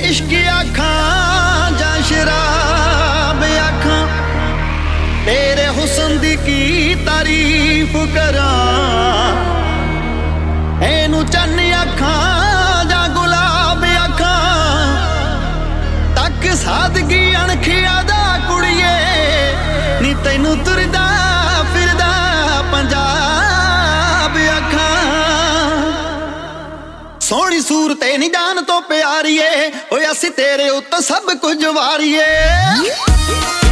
इश्क आखां जां शराब आखां तेरे हुस्न दी की तारीफ करां एनू चन्न आखां जां गुलाब आखां तक सादगी अणखिया दा कुड़िए नी तैनू तुरदा फिरदा पंजाब आखां सोहनी सूरत नी जान तो प्यारीए होया सी तेरे उत्ते सब कुछ वारीए।